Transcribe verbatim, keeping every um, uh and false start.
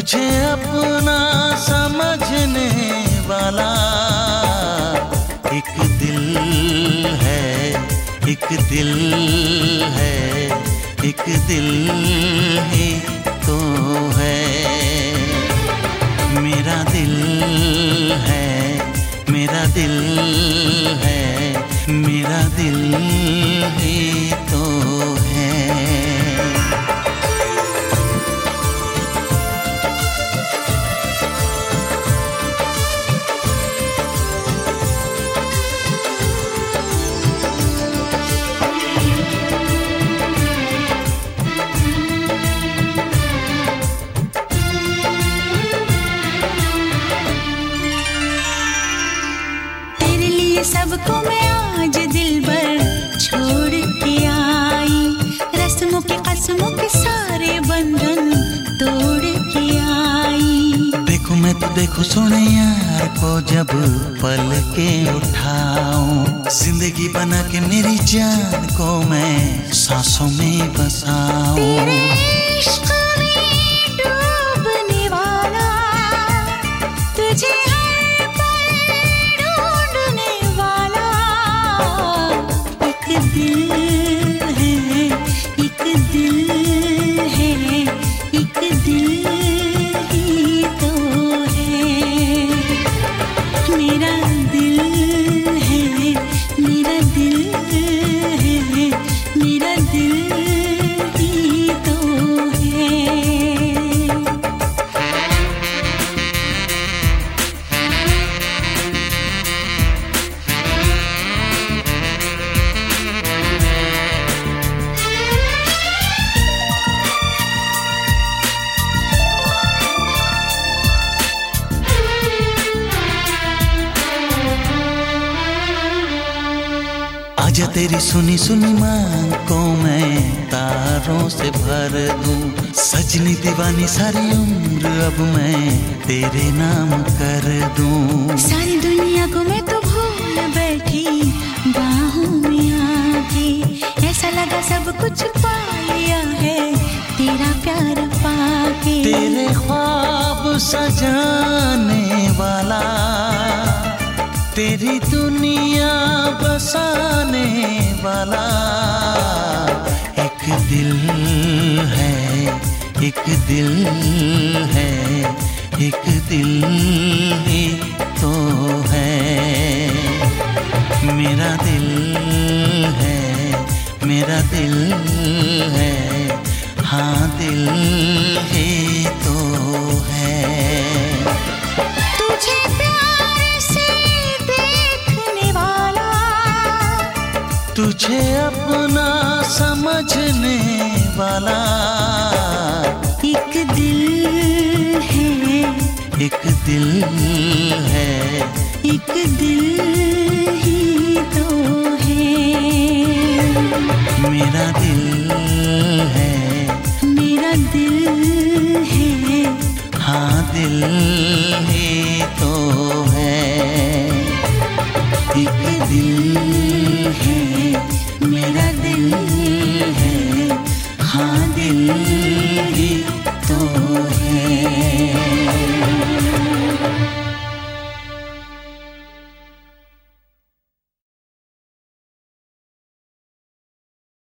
तुझे अपना समझने वाला एक दिल है, एक दिल है, एक दिल ही तो है। मेरा दिल है, मेरा दिल है, मेरा दिल ही तो है। सबको मैं आज दिल भर छोड़ के आई, रस्मों के कसमों के सारे बंधन तोड़ के आई। देखो मैं तो देखो सुने यार को जब पल के उठाऊं, जिंदगी बना के मेरी जान को मैं सांसों में बसाऊं। तेरे इश्क में डूबने वाला तुझे दिल है, एक दिल है, एक दिल ही तो है। मेरा दिल है, मेरा दिल है, मेरा दिल ही तो है। आजा तेरी सुनी सुनी मांग को मैं तारों से भर दूं, सजनी दीवानी सारी उम्र अब मैं तेरे नाम कर दूं। सारी दुनिया को मैं तो भूल बैठी बाहों में आके, ऐसा लगा सब कुछ पा लिया है तेरा प्यार पाके। तेरे ख्वाब सजाने वाला, तेरी दुनिया बसाने वाला एक दिल है, एक दिल है, एक दिल ही तो है। मेरा दिल है, मेरा दिल है, हाँ दिल ही तो है। तुझे प्यार से देखने वाला, तुझे अपना समझने वाला एक दिल है, एक दिल है, एक दिल ही तो है। मेरा दिल है, मेरा दिल है, हाँ दिल